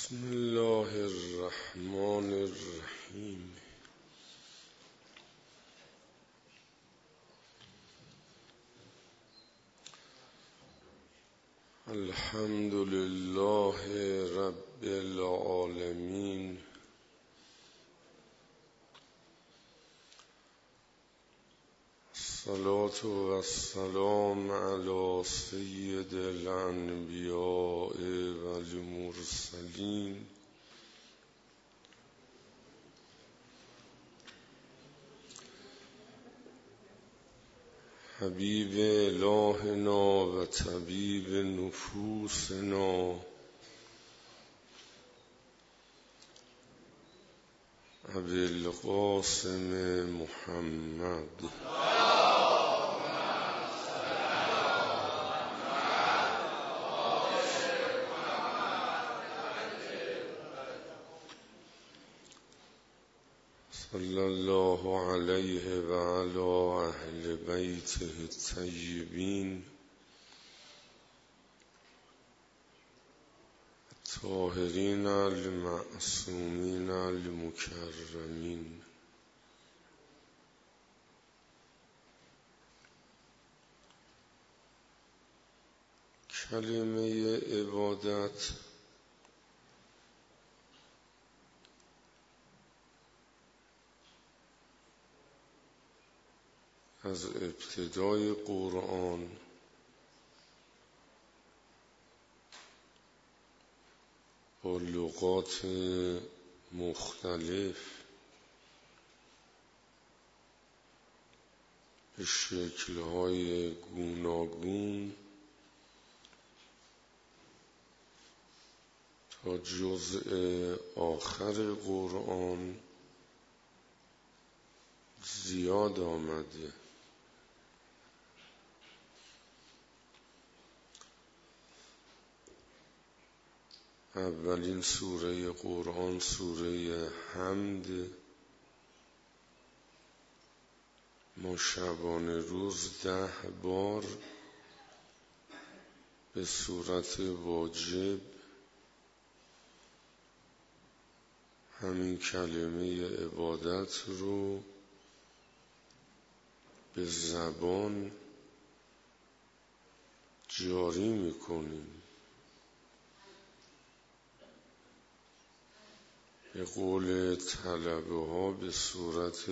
بسم الله الرحمن الرحیم. الحمد لله رب العالمین، الصلاة و السلام علی سید الانبیاء و المرسلین حبیب الهنا و طبیب نفوسنا ابی القاسم محمد صلی الله علیه و علی اهل بیته الطیبین الطاهرین المعصومین المکرمین. کلمه عبادت از ابتدای قرآن با لغات مختلف به شکل‌های گوناگون تا جزء آخر قرآن زیاد آمده. اولین سوره قرآن سوره حمد. ما شبانه روز 10 بار به صورت واجب همین کلمه عبادت رو به زبان جاری میکنیم. به قول طلبه ها به صورت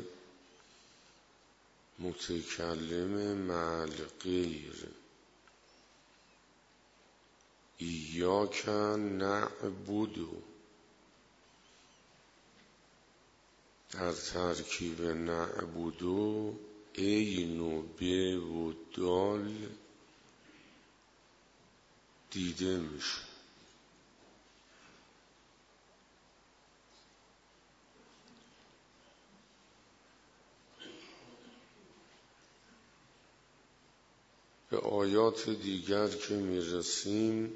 متکلم مع الغیر. ایاک نعبد، در ترکیب نعبد عین و ب و دال دیده میشه. به آیات دیگر که میرسیم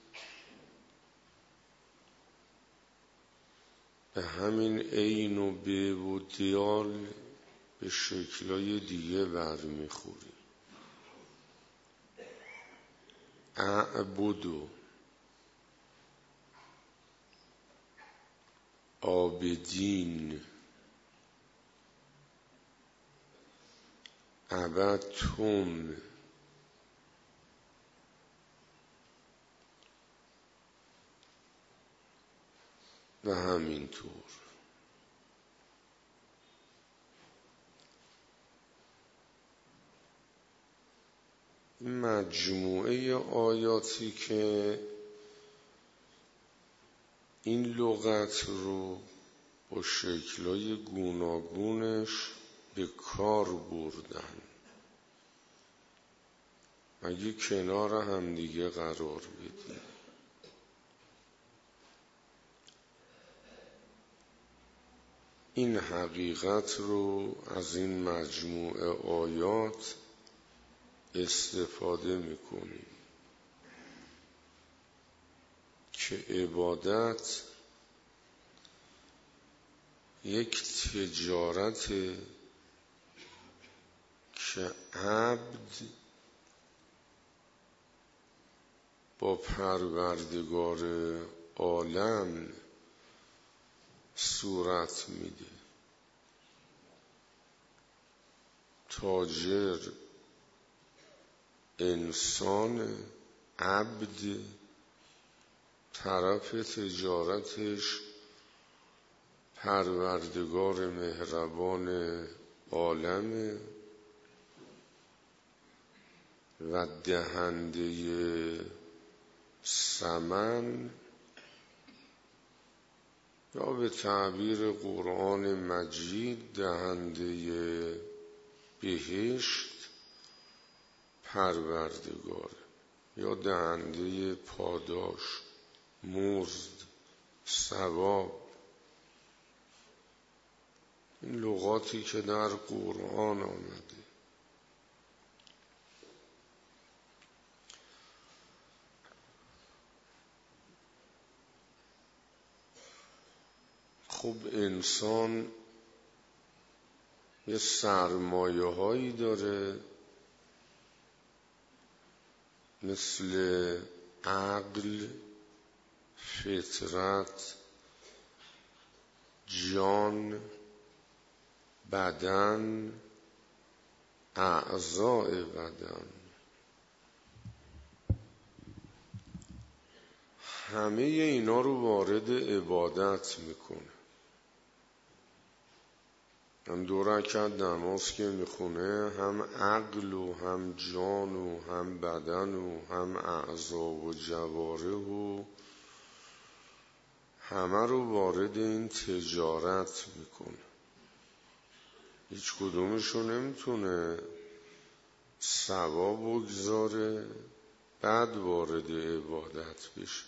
به همین عین و ب و دال به شکلای دیگه برمیخوریم. اعبدو، عابدین، عبدتم، و همینطور. این مجموعه آیاتی که این لغت رو با شکلای گوناگونش به کار بردن مگه کنار همدیگه قرار بدیم؟ این حقیقت رو از این مجموعه آیات استفاده میکنیم که عبادت یک تجارت که عبد با پروردگار عالم صورت میده. تاجر انسان، عبد، طرف تجارتش پروردگار مهربان عالم و دهنده ثمن، یا به تعبیر قرآن مجید دهنده بهشت پروردگار، یا دهنده پاداش، مزد، ثواب. این لغاتی که در قرآن آمده. خب انسان یه سرمایه هایی داره، مثل عقل، فطرت، جان، بدن، اعضاء بدن. همه اینا رو وارد عبادت میکنه. هم 2 رکعت نماز که میخونه، هم عقل و هم جان و هم بدن و هم اعضا و جواره و همه رو وارد این تجارت میکنه. هیچ کدومشو نمیتونه ثواب بگذاره بعد وارد عبادت بشه.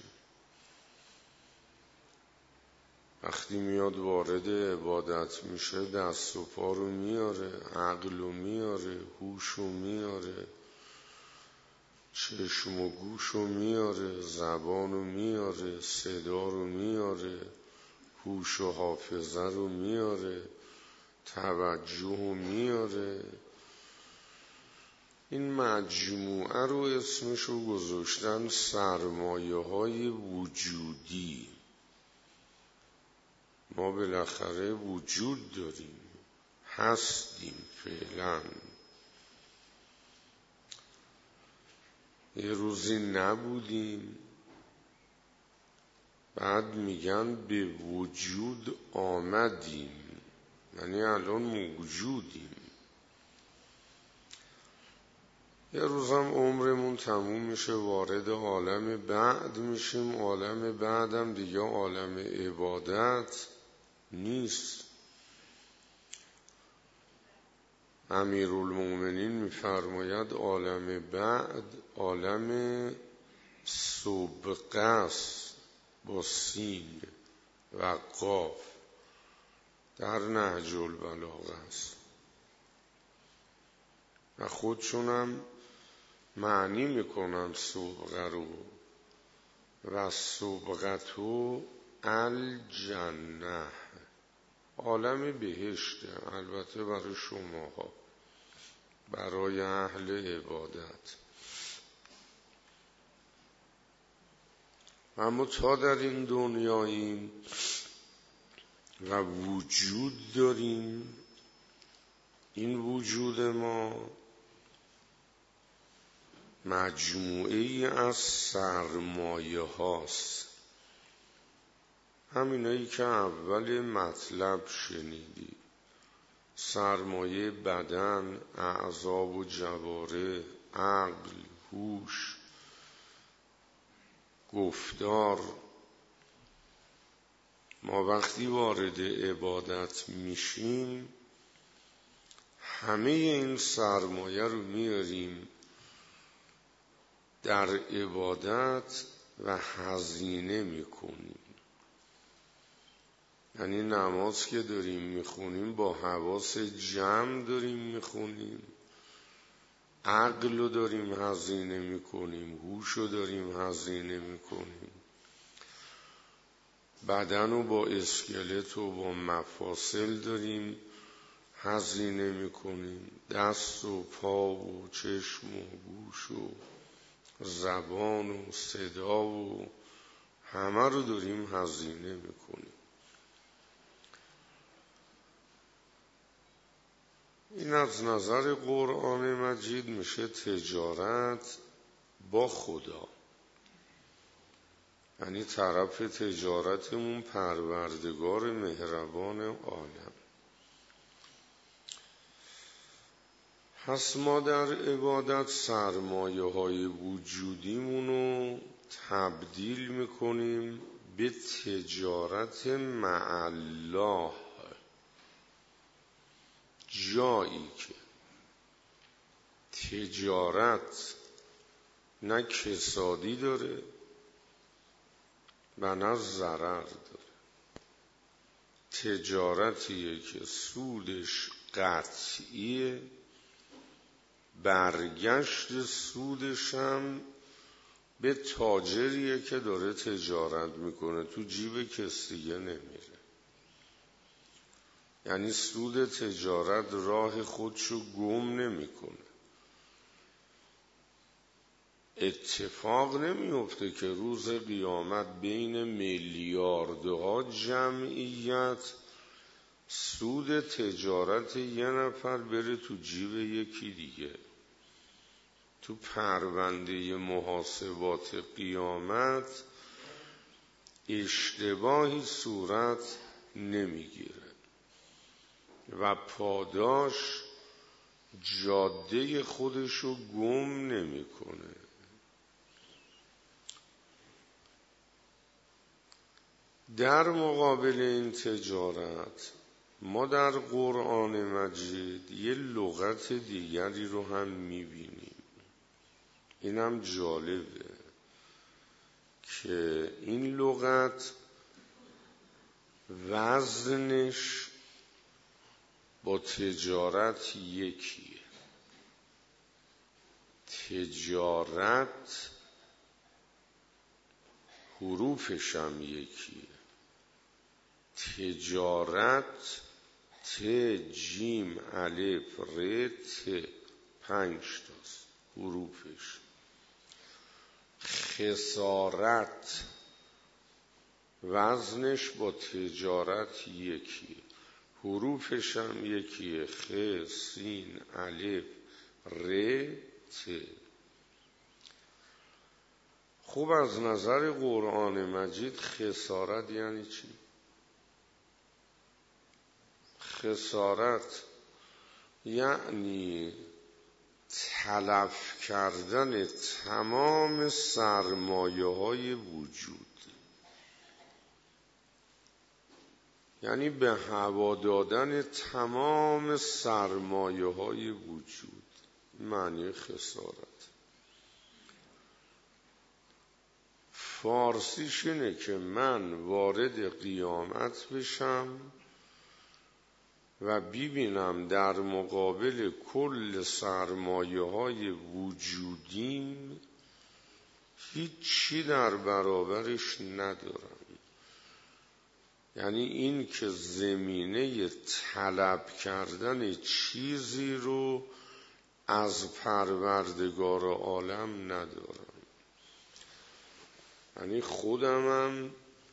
وقتی میاد وارد عبادت میشه دست و پا رو میاره، عقل رو میاره، هوش رو میاره، چشم و گوش رو میاره، زبان رو میاره، صدا رو میاره، هوش و حافظه رو میاره، توجه رو میاره. این مجموعه رو اسمشو گذاشتن سرمایه های وجودی. ما بالاخره وجود داریم، هستیم فعلا. یه روزی نبودیم، بعد میگن به وجود آمدیم، یعنی الان موجودیم. یه روزم عمرمون تموم میشه، وارد عالم بعد میشیم. عالم بعدم دیگه عالم عبادت نیست. امیرالمومنین میفرماید عالم بعد عالم سبقه است، با سین و قاف، در نهج البلاغه است و خودشونم معنی میکنن سبقه رو، و سبقتو الجنه، عالم بهشته. البته برای شماها، برای اهل عبادت. اما تا در این دنیاییم و وجود داریم، این وجود ما مجموعه ای از سرمایه هاست. همینایی که اول مطلب شنیدی: سرمایه بدن، اعضا و جواره، عقل، هوش، گفتار. ما وقتی وارد عبادت میشیم همه این سرمایه رو میاریم در عبادت و هزینه میکنیم. یعنی نماز که داریم میخونیم با حواس جمع داریم میخونیم، عقل رو داریم هزینه میکنیم، هوش رو داریم هزینه میکنیم، بدن رو با اسکلت و با مفاصل داریم هزینه میکنیم، دست و پا و چشم و گوش و زبان و صدا و همه رو داریم هزینه میکنیم. این از نظر قرآن مجید میشه تجارت با خدا، یعنی طرف تجارتمون پروردگار مهربان عالم. پس ما در عبادت سرمایه های وجودیمونو تبدیل میکنیم به تجارت مع الله، جایی که تجارت نه کسادی داره و نه ضرر داره. تجارتیه که سودش قطعیه، برگشت سودش هم به تاجریه که داره تجارت میکنه، تو جیب کسی دیگه نمیره. یعنی سود تجارت راه خودشو گم نمیکنه. اتفاق نمیفته که روز قیامت بین میلیاردها جمعیت سود تجارت یه نفر بره تو جیب یکی دیگه. تو پرونده محاسبات قیامت اشتباهی صورت نمیگیره و پاداش جاده خودشو گم نمیکنه. در مقابل این تجارت ما در قرآن مجید یه لغت دیگری رو هم میبینیم. اینم جالبه که این لغت وزنش با تجارت یکیه. تجارت حروفش هم یکیه. تجارت ت جیم الف ر ت 5 تاست حروفش. خسارت وزنش با تجارت یکیه، حروفش هم یکیه، خ سین الف ر ت. خوب از نظر قرآن مجید خسارت یعنی چی؟ خسارت یعنی تلف کردن تمام سرمایه های وجود، یعنی به هوا دادن تمام سرمایه های وجود. معنی خسارت فارسیش اینه که من وارد قیامت بشم و ببینم در مقابل کل سرمایه های وجودیم هیچی در برابرش ندارم. یعنی این که زمینه طلب کردن چیزی رو از پروردگار عالم ندارم. یعنی خودمم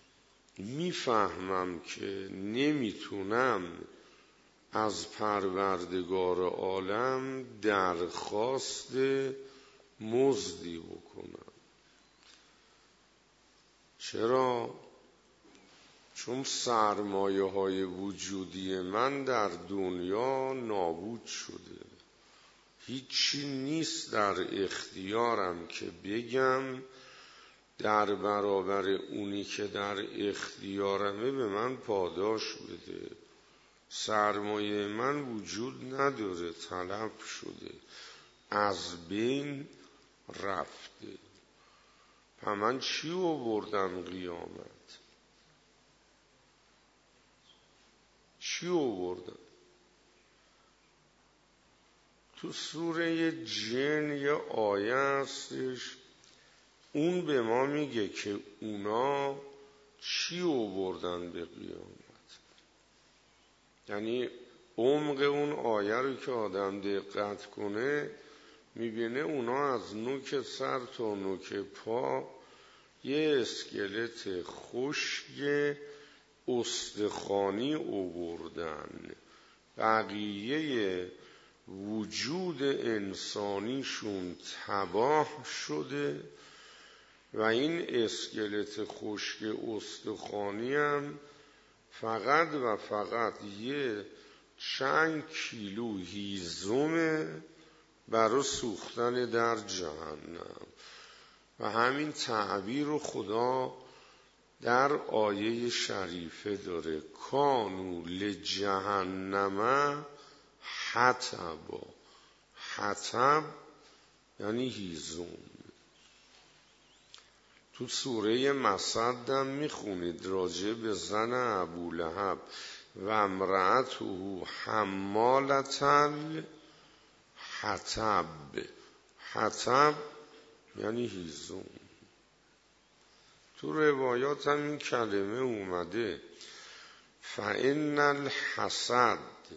میفهمم که نمیتونم از پروردگار عالم درخواست مزدی بکنم. چرا؟ چون سرمایه های وجودی من در دنیا نابود شده، هیچی نیست در اختیارم که بگم در برابر اونی که در اختیارمه به من پاداش بده. سرمایه من وجود نداره، تلف شده، از بین رفته. من چی آوردم قیامت؟ چی آوردم؟ تو سوره جن یه آیه هستش، اون به ما میگه که اونا چی آوردن به قیامت. یعنی عمق اون آیه رو که آدم دقت کنه میبینه اونا از نوک سر تا نوک پا یه اسکلت خشک استخوانی آوردن، بقیه وجود انسانیشون تباه شده و این اسکلت خشک استخوانی هم فقط و فقط یه چند کیلو هیزمه برای سوختن در جهنم. و همین تعبیر رو خدا در آیه شریفه داره، کانوا لجهنم حطبا. حطب یعنی هیزم. تو سوره مسد هم میخونید راجع به زن ابولهب و امرأته حمالة الحطب. حطب یعنی هیزم. تو روایات هم این کلمه اومده، فإن الحسد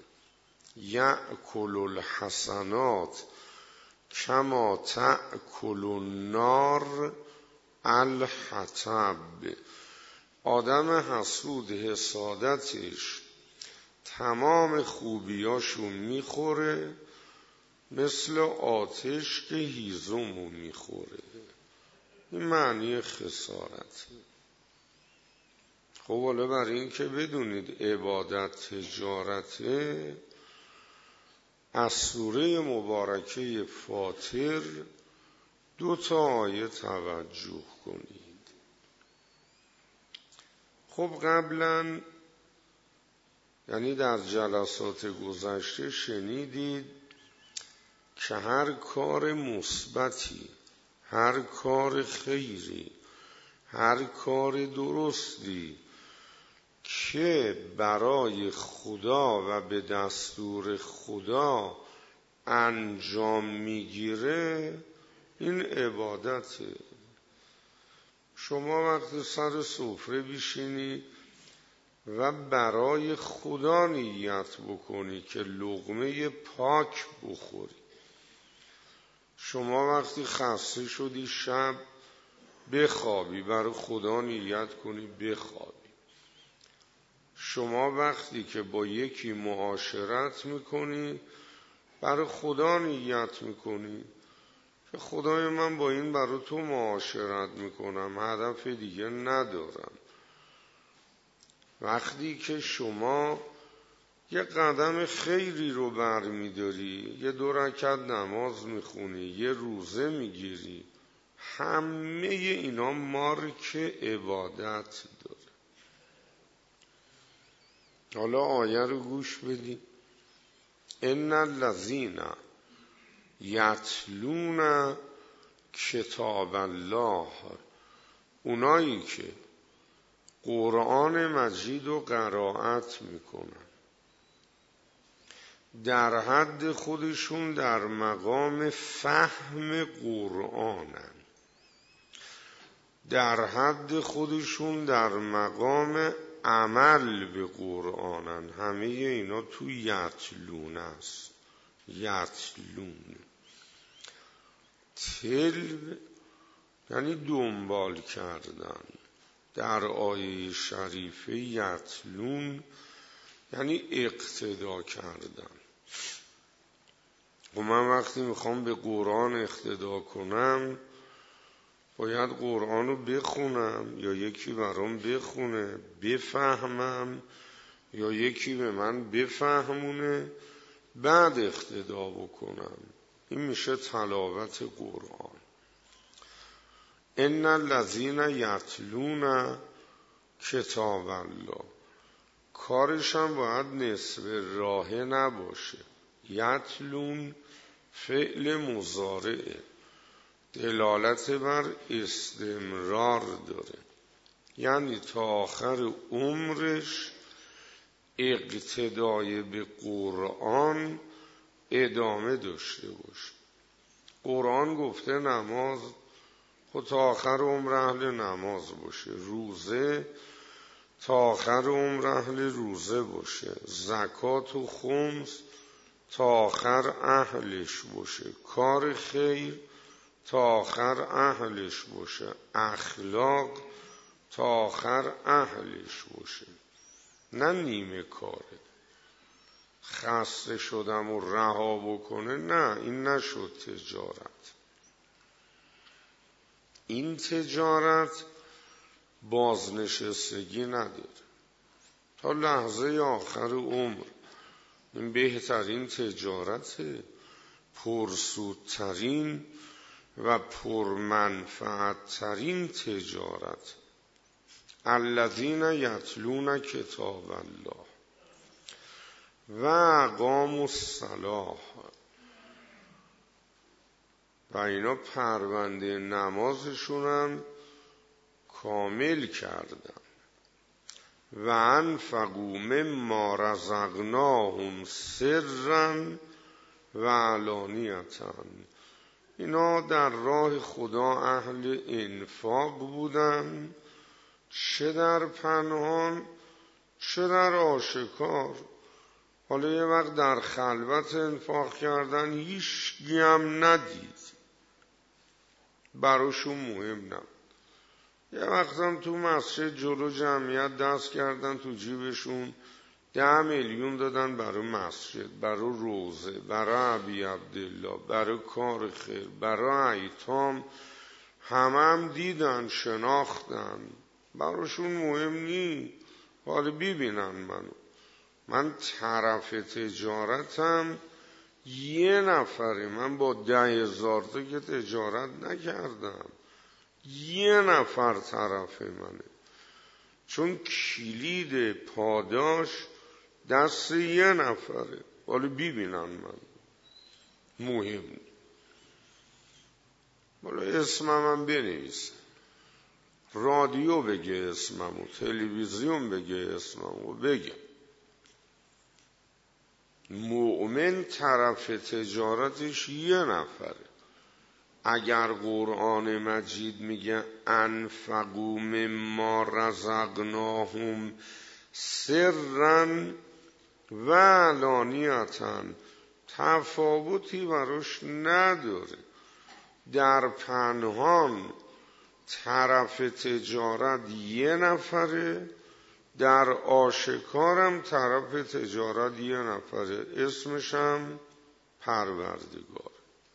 یأکل الحسنات کما تأکل النار الحطب. آدم حسود حسادتش تمام خوبیاشو میخوره مثل آتش که هیزمو میخوره. این معنی خسارت. خب حالا برای این که بدونید عبادت تجارته، از سوره مبارکه فاطر 2 آیه توجه کنید. خب قبلا یعنی در جلسات گذشته شنیدید که هر کار مثبتی، هر کار خیری، هر کار درستی که برای خدا و به دستور خدا انجام میگیره این عبادته. شما وقتی سر سفره بشینی و برای خدا نیت بکنی که لقمه پاک بخوری، شما وقتی خسته شدی شب بخوابی برای خدا نیت کنی بخوابی، شما وقتی که با یکی معاشرت میکنی برای خدا نیت میکنی که خدای من با این برای تو معاشرت میکنم، هدف دیگه ندارم. وقتی که شما یه قدم خیری رو برمیداری، یه 2 رکعت نماز میخونی، یه روزه میگیری، همه اینا مارک عبادت داره. حالا آیه رو گوش بدید. ان الذین یتلون کتاب الله، اونایی که قرآن مجید رو قرائت میکنن، در حد خودشون در مقام فهم قرآنن، در حد خودشون در مقام عمل به قرآنن. همه اینا تو یتلون است. یتلون تلو یعنی دنبال کردن. در آیه شریفه یتلون یعنی اقتدا کردن. و من وقتی میخوام به قرآن اقتدا کنم باید قرآن رو بخونم یا یکی برام بخونه، بفهمم یا یکی به من بفهمونه، بعد اقتدا بکنم. این میشه تلاوت قرآن. ان الذین یتلون کتاب الله، کارش هم باید نصف راه نباشه. یتلون فعل مضارعه، دلالت بر استمرار داره، یعنی تا آخر عمرش اقتدای به قرآن ادامه داشته باشه. قرآن گفته نماز، خود تا آخر عمر اهل نماز باشه، روزه تا آخر عمر اهل روزه باشه، زکات و خمس تا آخر اهلش باشه، کار خیر تا آخر اهلش باشه، اخلاق تا آخر اهلش باشه، نه نیمه کاره. خسته شدم و رها بکنه، نه، این نشد تجارت. این تجارت بازنشستگی نداره تا لحظه آخر عمر. این بهترین تجارته، پرسودترین و پرمنفعترین تجارت. الذین یتلون کتاب الله و اقاموا الصلاة، و اینا پرونده نمازشونم کامل کردن. و انفقوا مما رزقناهم سرا و علانیة، اینا در راه خدا اهل انفاق بودن، چه در پنهان چه در آشکار. حالا یه وقت در خلوت انفاق کردن، هیچکی هم ندید، براشون مهم نبود. یه وقت هم تو مسجد جلو جمعیت دست کردن تو جیبشون، 10 میلیون دادن برای مسجد، برای روزه، برای ابی عبدالله، برای کار خیر، برای ایتام. هم دیدن، شناختن، براشون مهم نی. حالا ببینن من طرف تجارتم یه نفره، من با 10,000 تا که تجارت نکردم، یه نفر طرف منه. چون کلید پاداش دست یه نفره. حالا ببینن من مهم. حالا اسمم بنویسه، رادیو بگه اسممو، تلویزیون بگه اسممو، بگه. مؤمن طرف تجارتش یه نفره. اگر قرآن مجید میگه انفقوا مما رزقناهم سرا و علانیة، تفاوتی براش نداره. در پنهان طرف تجارت یه نفره، در آشکارم طرف تجارت یه نفره، اسمشم پروردگار.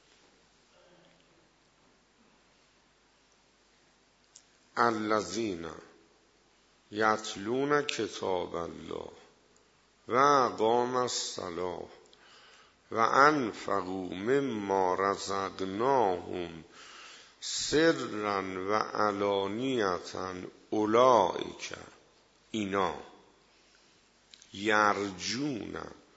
الذین یتلون کتاب الله و اقاموا الصلاة و انفقوا مما رزقناهم سرا و علانیة اولئک، اینا یرجون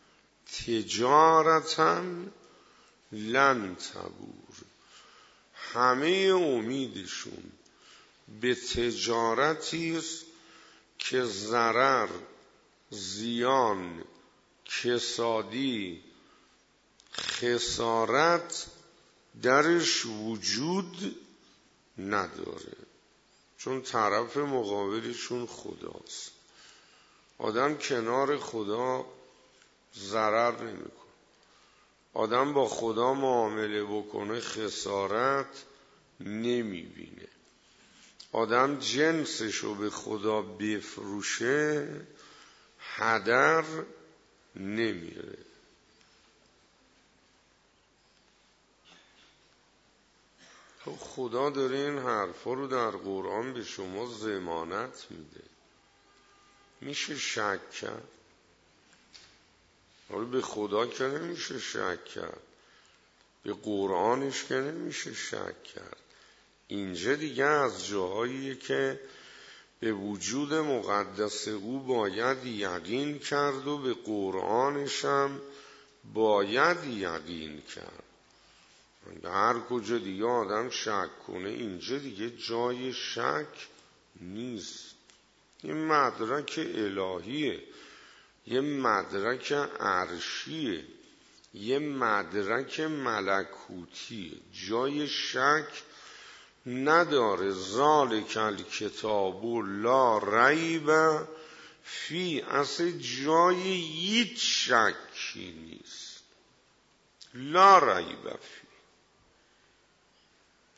تجارتا لن تبور، همه امیدشون به تجارتی است که ضرر، زیان، کسادی، خسارت درش وجود نداره. چون طرف مقابلشون خداست. آدم کنار خدا ضرر نمیکنه. آدم با خدا معامله بکنه خسارت نمیبینه. آدم جنسشو به خدا بفروشه هدر نمیره. خدا داره این حرفا رو در قرآن به شما ضمانت میده. میشه شک کرد؟ حالا به خدا که نمیشه شک کرد، به قرآنش که نمیشه شک کرد. اینجا دیگه از جاهاییه که به وجود مقدس او باید یقین کرد و به قرآنش هم باید یقین کرد. هر کجا دیگه آدم شک کنه، اینجا دیگه جای شک نیست. این مدرک الهیه، یه مدرک عرشیه، یه مدرک ملکوتیه، جای شک نداره. ذالک الکتاب لا ریب فی، اصل جای هیچ شکی نیست. لا ریب فی.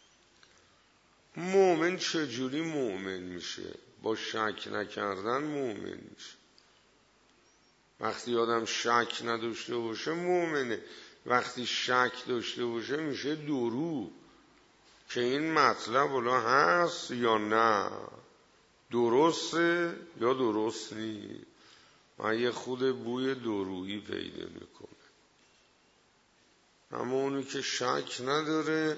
مؤمن چجوری مؤمن میشه؟ با شک نکردن مؤمن میشه. وقتی آدم شک نداشته باشه مؤمنه، وقتی شک داشته باشه میشه درو که این مطلب حالا هست یا نه، درسته یا درست نیست. من یه خود بوی درویی پیدا میکنه. اما اونی که شک نداره،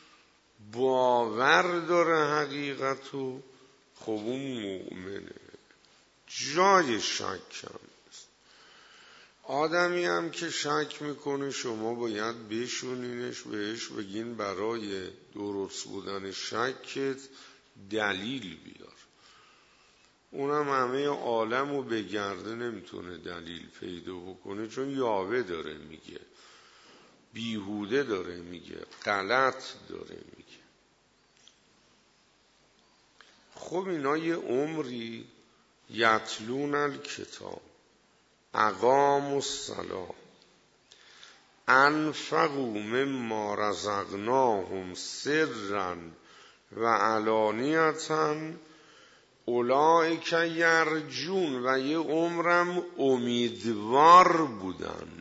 باور داره حقیقتو، خب اون مؤمنه، جای شک هم نیست. آدمی هم که شک میکنه شما باید بشونینش، بهش بگین برای درست بودن شکت دلیل بیار. اونم همه عالمو بگرده نمیتونه دلیل پیدا بکنه، چون یاوه داره میگه، بیهوده داره میگه، غلط داره میگه. خب اینا یه عمری یتلون الکتاب، اقاموا الصلاة، انفقوا مما رزقناهم سرا و علانیة اولئک یرجون، و یه عمرم امیدوار بودن،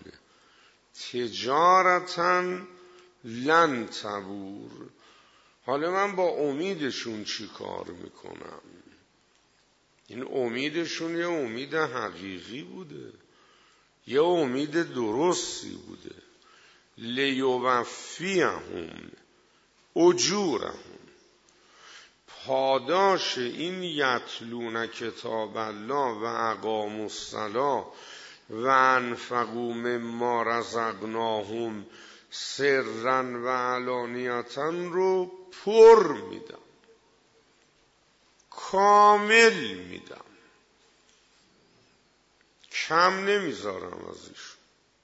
تجارتا لن تبور. حالا من با امیدشون چی کار میکنم؟ این امیدشون یه امید حقیقی بوده، یه امید درستی بوده. لیوفیهم اجورهم، پاداش این یتلون کتاب الله و اقاموا الصلاة و انفقوا مما رزقناهم سرا و علانیة رو پر میدم، کامل میدم، کم نمیذارم ازش.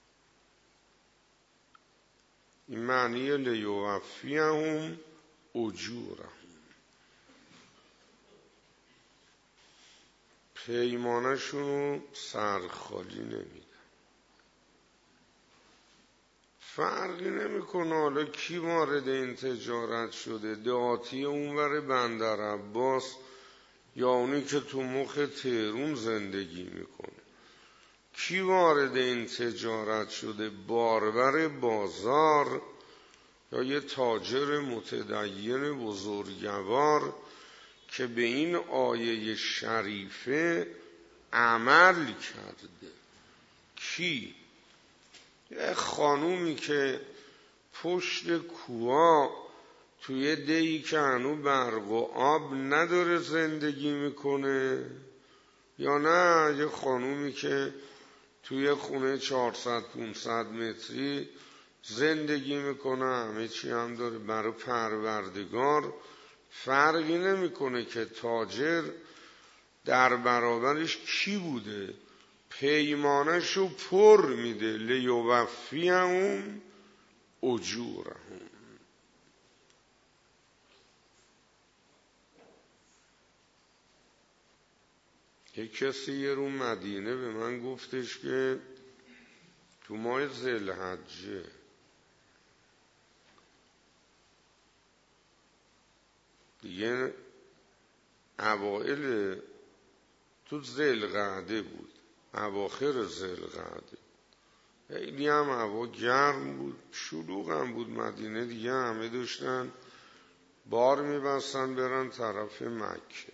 این معنی لیوفیهم اجورهم، پیمانشون سرخالی نمیدن. فرقی نمیکنه حالا کی وارد این تجارت شده، دهاتی اونور بندر عباس یا اونی که تو مخ تهرون زندگی میکنه. کی وارد این تجارت شده، باربر بازار یا یه تاجر متدین بزرگوار که به این آیه شریفه عمل کرده؟ کی؟ یه خانومی که پشت کوها توی دیی که هنو برق و آب نداره زندگی میکنه، یا نه یه خانومی که توی خونه 400-500 متری زندگی میکنه، همه چی هم داره برای پروردگار. فرقی نمیکنه که تاجر در برابرش کی بوده، پیمانشو پر میده. لیوفیهم اجورهم. یک کسی یه رو مدینه به من گفتش که تو ماه ذوالحجه دیگه، اوائل تو ذوالقعده بود، اواخر ذوالقعده، خیلی هم هوا گرم بود، شلوغ هم بود مدینه دیگه، همه داشتن بار میبستن برن طرف مکه.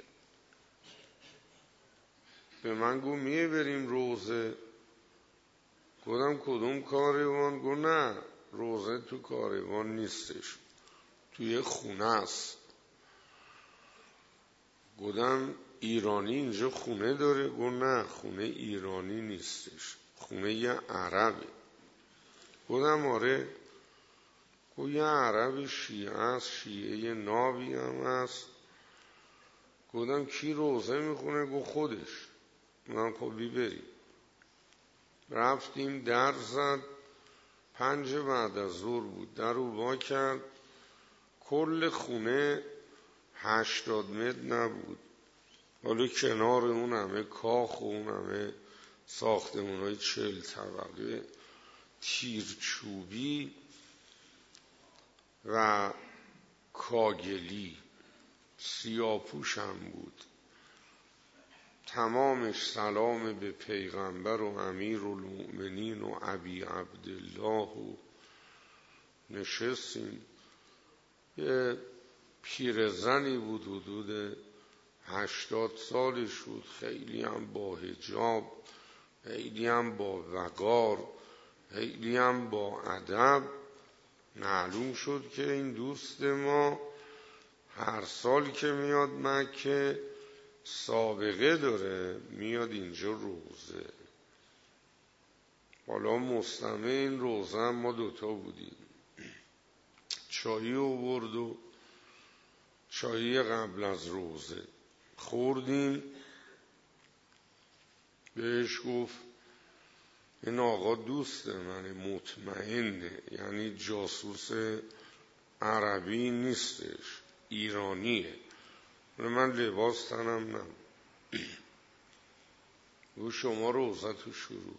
به من گفت میه بریم روضه؟ گفتم کدوم کاروان؟ گفت نه، روضه تو کاروان نیستش، توی خونه است. گفتم ایرانی اینجا خونه داره؟ گفت نه، خونه ایرانی نیستش، خونه یه عربه. گفتم آره. گفت یه عرب شیعه است، شیعه نابی هم هست. گفتم کی روضه میخونه؟ گفت خودش. من خب بریم. رفتیم، در زد، 5 بعد از ظهر بود، در رو وا کرد. کل خونه 80 متر نبود، حالا کنار اون همه کاخ و اون همه ساختمونای 40 طبقه تیرچوبی و کاگلی. سیاپوشم بود. تمامش سلام به پیغمبر و امیرالمؤمنین و ابی عبدالله و نشستیم. یه پیرزنی بود حدود 80 سالش بود، خیلی هم با حجاب، خیلی هم با وقار، خیلی هم با ادب. معلوم شد که این دوست ما هر سال که میاد مکه سابقه داره، میاد اینجا روزه. حالا مستمع این روزه هم ما دوتا بودیم. چایی آورد و چایی قبل از روزه خوردیم. بهش گفت این آقا دوست منه، مطمئنه، یعنی جاسوس عربی نیستش، ایرانیه. من لباس تنم نم. و شما روزتو شروع.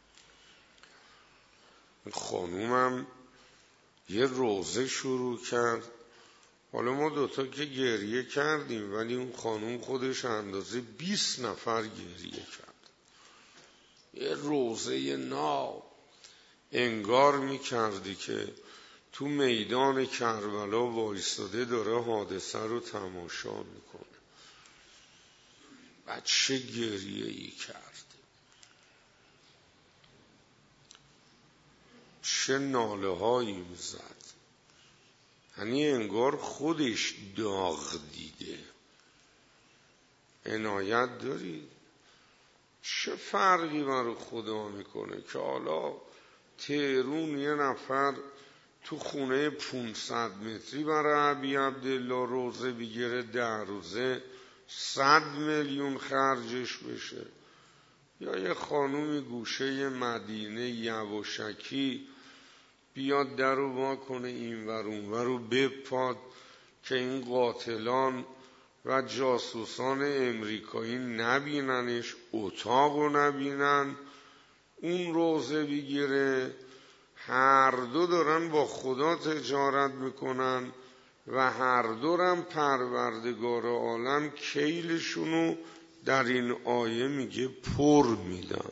خانومم یه روزه شروع کرد. حالا ما دوتا که گریه کردیم، ولی اون خانوم خودش اندازه 20 نفر گریه کرد. یه روزه ناب انگار میکردی که تو میدان کربلا وایستاده داره حادثه رو تماشا میکنه. بچه گریه ای کرد، چه ناله هایی میزد، یعنی انگار خودش داغ دیده. عنایت داری؟ چه فرقی برای خدا میکنه که حالا تهرون یه نفر تو خونه 500 متری برای ابی عبدالله روزه بگیره، 10 روزه 100 میلیون خرجش بشه، یا یه خانومی گوشه مدینه یواشکی بیاد در رو وا کنه این ور اون ور رو بپاد که این قاتلان و جاسوسان امریکایی نبیننش، اتاقو نبینن، اون روزه بگیره. هر دو دارن با خدا تجارت میکنن و هر دورم پروردگار عالم کیلشونو در این آیه میگه پر میدن.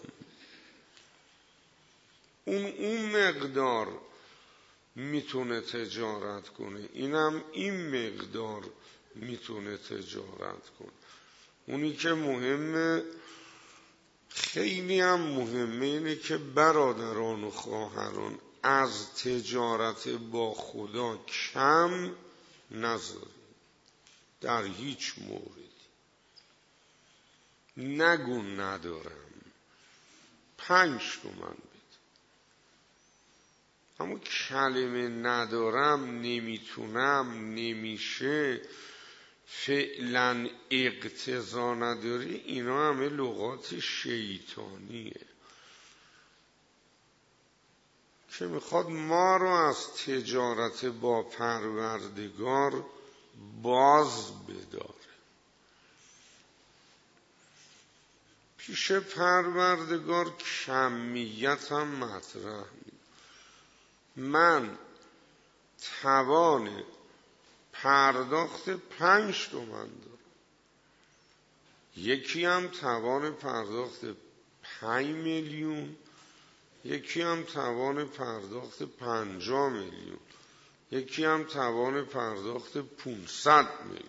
اون مقدار میتونه تجارت کنه، اینم این مقدار میتونه تجارت کنه. اونی که مهمه، خیلی هم مهمه، اینه که برادران و خواهران از تجارت با خدا کم نذارید در هیچ موردی. نگو ندارم، 5 تومن بده. اما کلمه ندارم، نمیتونم، نمیشه، فعلا اقتضا نداری، اینا همه لغات شیطانیه که میخواد ما رو از تجارت با پروردگار باز بداره. پیش پروردگار کمیت هم مطرح نیست. من توان پرداخت 5 تومن دارم، یکی هم توان پرداخت 5 میلیون، یکی هم توان پرداخت 50 میلیون، یکی هم توان پرداخت 500 میلیون.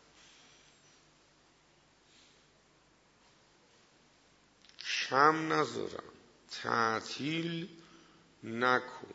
کم نذارم، تعطیل نکنم.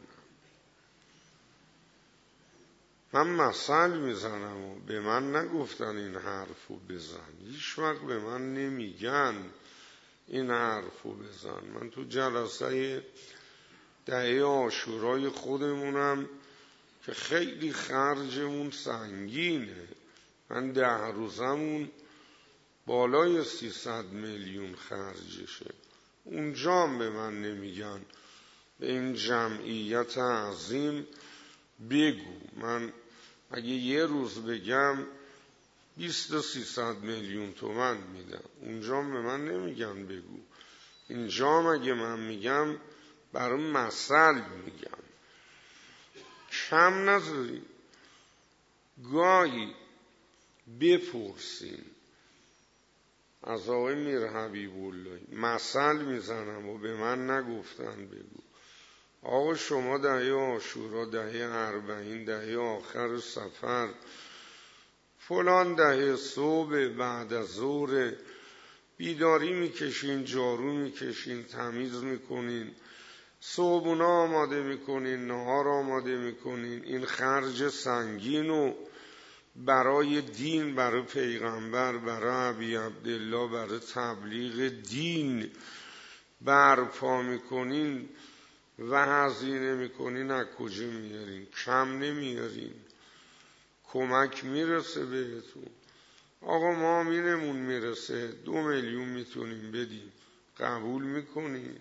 من مثل میزنم و به من نگفتن این حرفو بزن، هیچ وقت به من نمیگن این حرفو بزن. من تو جلسه دهه عاشورای خودمونم که خیلی خرجمون سنگینه، من 10 روزمون بالای 300 میلیون خرجشه، اونجا هم به من نمیگن به این جمعیت عظیم بگو. من اگه یه روز بگم 20 تا 300 میلیون تومن میدم، اونجا هم به من نمیگن بگو. اینجا هم اگه من میگم برای مثل میگم. کم نذاری. گاهی بپرسین از آقای میر حبیب الله. مثل میزنم و به من نگفتن بگو. آقا شما دهه عاشورا، دهه 40، دهه آخر سفر، فلان دهه صبح بعد از ظهر بیداری میکشین، جارو میکشین، تمیز میکنین، صبحونه آماده میکنین، نهار آماده میکنین. این خرج سنگین و برای دین، برای پیغمبر، برای ابی عبدالله، برای تبلیغ دین برپا میکنین و هزینه میکنین. از کجا میارین؟ کم نمیارین. کمک میرسه بهتون. آقا ما مینمون میرسه 2 میلیون میتونیم بدیم، قبول میکنین؟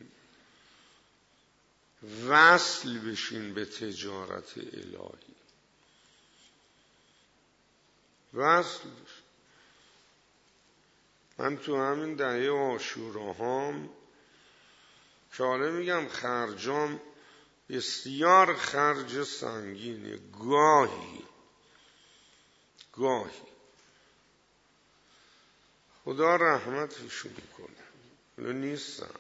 وصل بشین به تجارت الهی، وصل بشین. من تو همین دهه عاشوراهام که حالا میگم خرجام بسیار خرج سنگینه، گاهی خدا رحمتشون کنه، حالا نیستم،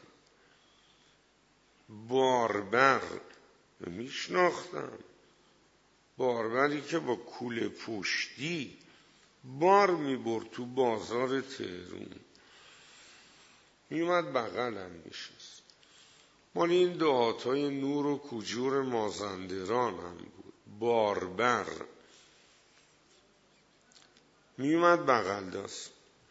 باربر میشناختم، باربری که با کوله پشتی بار میبرد تو بازار تهرون، میومد بغلم میشست. مال این دهاتای نور و کجور مازندران هم بود. باربر میومد بغل دست،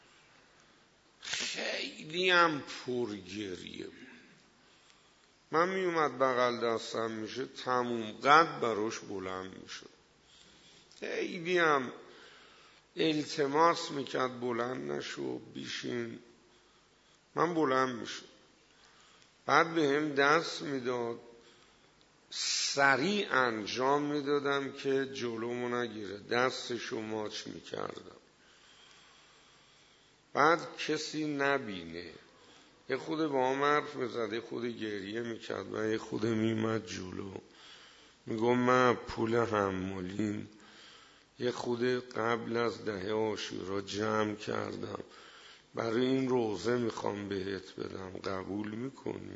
خیلی هم پرگریه بود. من میومد بغل دستم میشه تموم قد براش بلند میشد. خیلی هم التماس میکرد بلند نشو بیشین، من بلند میشد. بعد به هم دست میداد، سریع انجام میدادم که جلومو نگیره، دستشو ماچ میکردم. بعد کسی نبینه، یه خود با هم حرف میزد، یه خود گریه میکرد و یه خود میمد جلو. میگم من پول حمالین یه خود قبل از دهه عاشورا جمع کردم، برای این روزه میخوام بهت بدم، قبول میکنی؟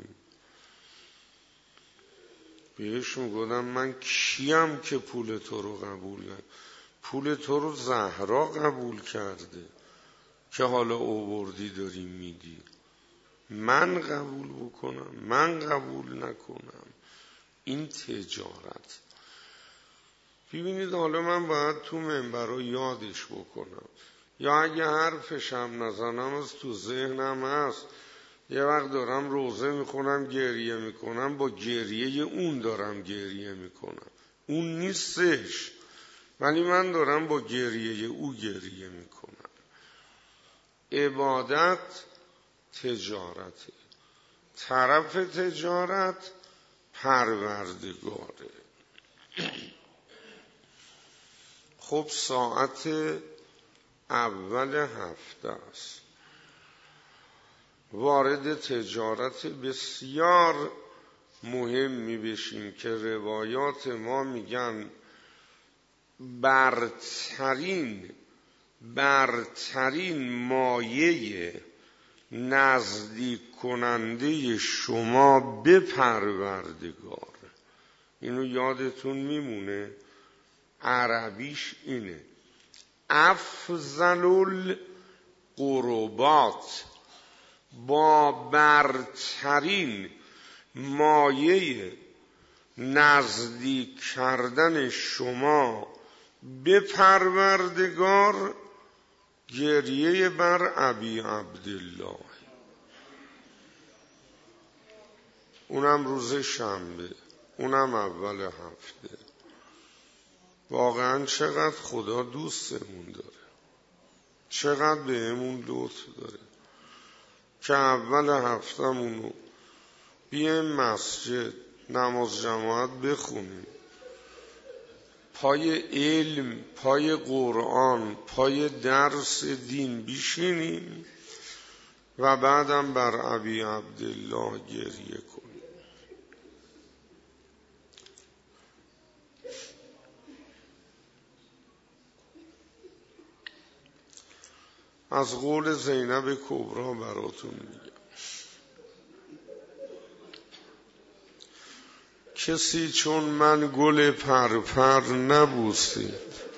بهش میگم من کیم که پول تو رو قبول کنم؟ پول تو رو زهرا قبول کرده که حالا آوردی داری میدی. من قبول بکنم؟ من قبول نکنم؟ این تجارت. ببینید حالا من باید تو منبرها یادش بکنم، یا اگه حرفشم نزنم از تو ذهنم هست، یه وقت دارم روزه میخونم گریه میکنم، با گریه اون دارم گریه میکنم، اون نیستش، ولی من دارم با گریه او گریه میکنم. عبادت تجارته، طرف تجارت پروردگاره. خب ساعت اول هفته است، وارد تجارت بسیار مهمی بشیم که روایات ما میگن برترین مایه نزدیک کننده شما به پروردگار. اینو یادتون میمونه، عربیش اینه افضل القربات، با برترین مایه نزدیک کردن شما به پروردگار گریه بر ابی عبدالله، اونم روز شنبه، اونم اول هفته. واقعا چقدر خدا دوستمون داره، چقدر بهمون لطف داره که اول هفته‌مونو بیایم مسجد نماز جماعت بخونیم، پای علم، پای قرآن، پای درس دین بشینیم و بعدم بر ابی عبدالله گریه کنیم. از قول زینب کبرا براتون میگم. کسی چون من گل پرپر نبوسید،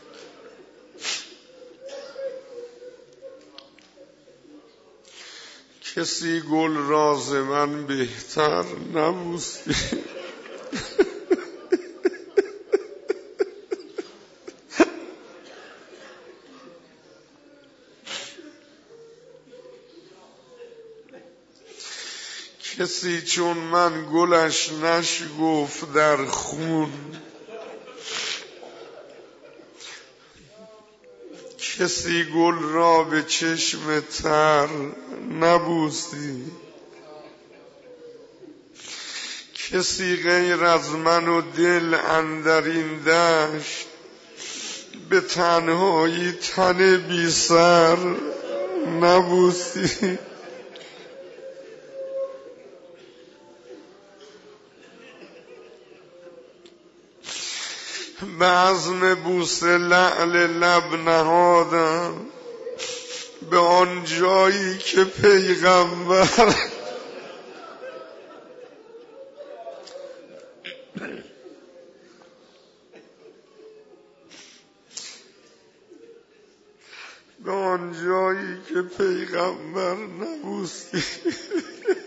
کسی گل راز من بهتر نبوسید. کسی چون من گلش نشگفت در خون، کسی گل را به چشم تر نبوسید. کسی غیر از من و دل اندر این دشت، به تنهایی تن بی سر نبوسید. به عزم بوسه لعل لب نهادم، به آن جایی که پیغمبر به آن جایی که پیغمبر نبوسید.